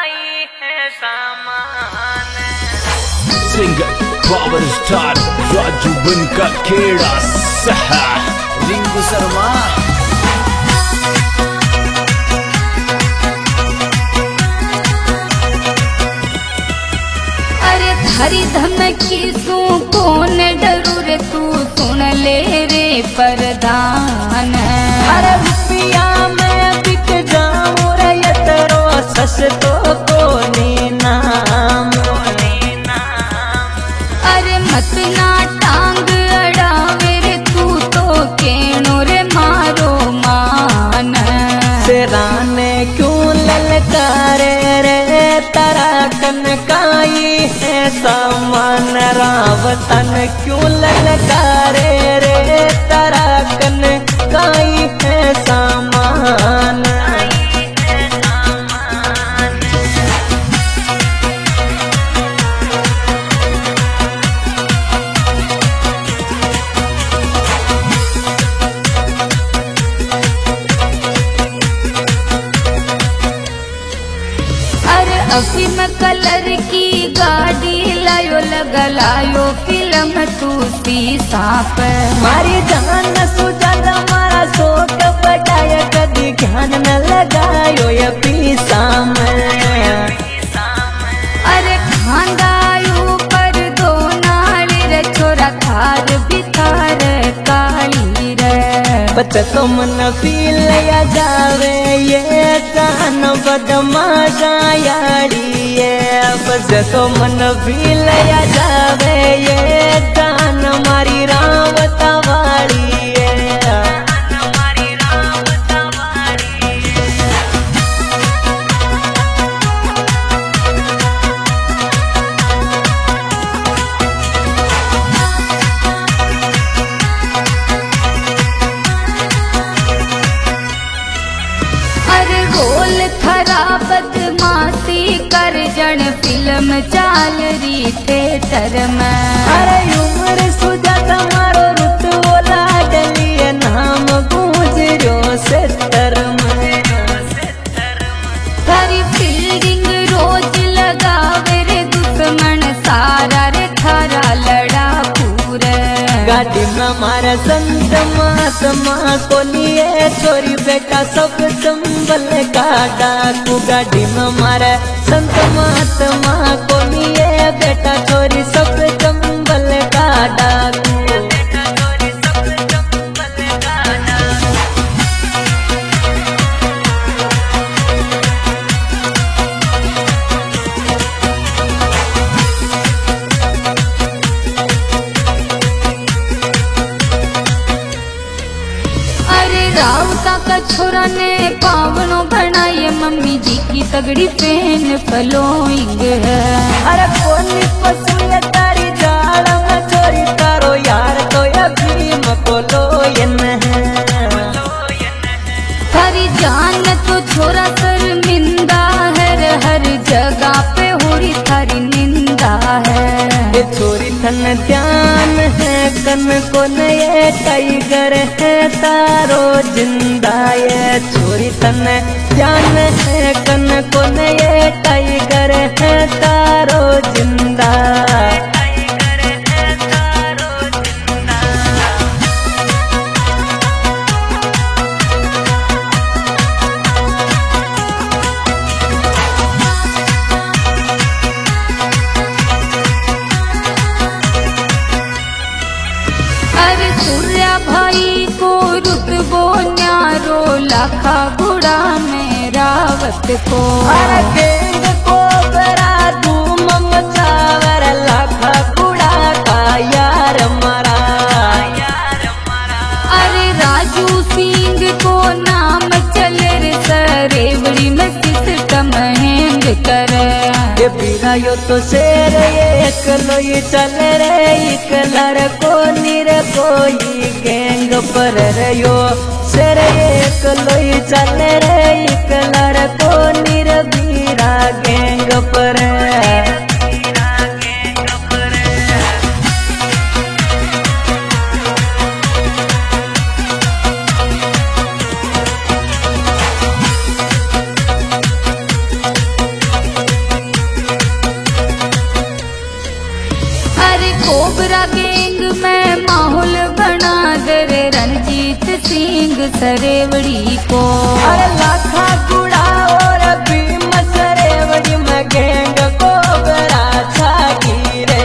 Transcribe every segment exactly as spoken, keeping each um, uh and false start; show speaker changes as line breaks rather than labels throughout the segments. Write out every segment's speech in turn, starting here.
आई है सामान।
Singer power star Raju बन का खेड़ा सहा रिंकू शर्मा।
अरे थारी धमकी सू कौन डरू रे तू सुन ले रे प्रधान।
अरे रुपया में बिक जाऊं रे ये तेरो सस तो कोनी नाम।
अरे मत ना टांग अड़ावे रे तू तो केनो रे मारो मान।
सिराने क्यों ललकारे रे तारा कनकाई है सामान। रावतन क्यों ललकारे रे तारा कनकाई है सामान।
अफीम कलर की गाड़ी लायो लगलायो फिल्म तू शीशा पे।
मारी जान सुजल मारा शोक बढ़ाया कदी ध्यान न लगायो ये पीसा में।
अरे खांदायो पर दो नाली रे छोरा थार बिथार काली रे।
बचतो मन फील या जावे ये कान बदमाशा याड़ी ये। बचतो मन फील या जावे ये कान मारी रावता वाली ये।
गोल थरा बदमाशी कर जन फिल्म चाल री थिएटर में।
अरे उम्र सुजत मारो रुत बोला डलिए नाम गूंज रो सेतर में।
थारी फील्डिंग रोज लगावे रे दुश्मन सारा रे थारा लड़ा पूरे।
गाड़ी में हमारा संत महात्मा को लिए छोरी बेटा सब संबल का डाकू। गाड़ी में हमारा संत महात्मा को लिए बेटा छोरी सब संबल का डाकू।
रावता का छोरा ने पावनो बनाई मम्मी जी की तगड़ी पेन फलोइंग है।
अरे कोनी पसुए तारी जाल में चोरी तारो यार तो या भीम को लोयन है।
थारी जान तो छोरा शर्मिंदा है रे हर जगह पे होरी थारी निंदा है।
ये छोरी थन ध्यान है कन को नए टाइगर है तारो जिंदा। ये छोरी थन ध्यान है कन को नए टाइगर है तारो जिंदा।
सूर्या भाई को रुतबो न्यारो लाखा गुड़ा में रावत को।
अरे गेंग को बरा धूम मचावर लाखा गुड़ा का यार मरा।
अरे राजू सिंह को नाम चले रे सरेवड़ी में सिस्टम हैंग करे।
ये बिना यो तो शेर एक लोई चल रे एक लड़को निर कोई गैंग पर रे यो शेर एक लोई चल रे एक लड़को निर बीरा गैंग पर।
सरेवड़ी को।
अरे लाखा गुड़ा और भीम सरेवड़ी में गैंग को बड़ा छागी रे।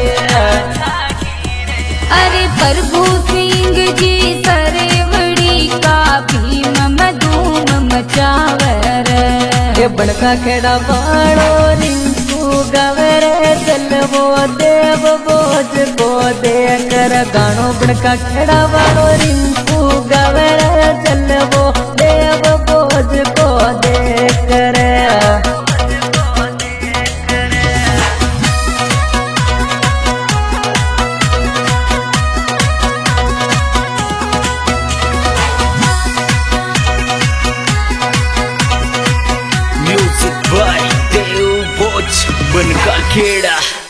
अरे प्रभु सिंह जी सरेवड़ी का भीम में धूम मचावर।
ये बड़का खेड़ा बाणो रिंकू गवर चलवो देव बोझ को देकर गानो। बड़का खेड़ा बाणो रिंकू गवर चलवो देव बोझ को देकर।
म्यूजिक बाय देव बोझ बनका खेड़ा।